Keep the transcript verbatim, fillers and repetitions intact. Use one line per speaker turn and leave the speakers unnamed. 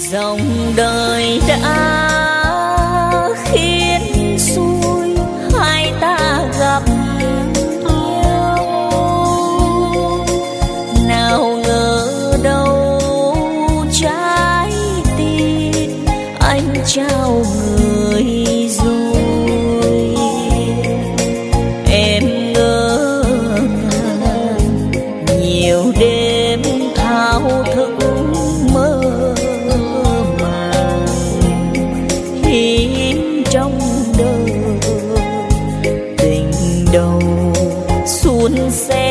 dòng đời đã khiến xuôi hai ta gặp nhau, nào ngờ đâu trái tim anh trao người rồi. Em ngỡ ngàng nhiều đêm thao thức mơ màng, hiếm trong đời tình đầu xuân xe